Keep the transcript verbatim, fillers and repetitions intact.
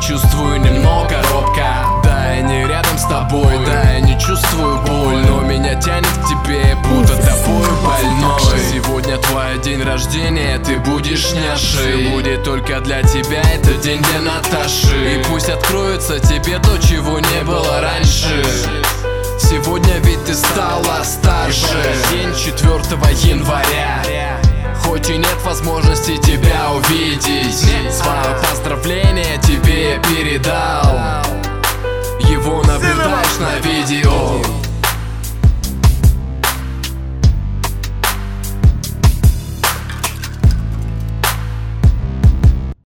чувствую немного робко. Да, я не рядом с тобой, да, я не чувствую боль, но меня тянет к тебе, будто тобою больной. Сегодня твой день рождения, ты будешь няшей. Будет только для тебя, это день для Наташи. И пусть откроется тебе то, чего не было раньше. Сегодня ведь ты стала старше. И в этот день четвёртого января, хоть и нет возможности тебя увидеть,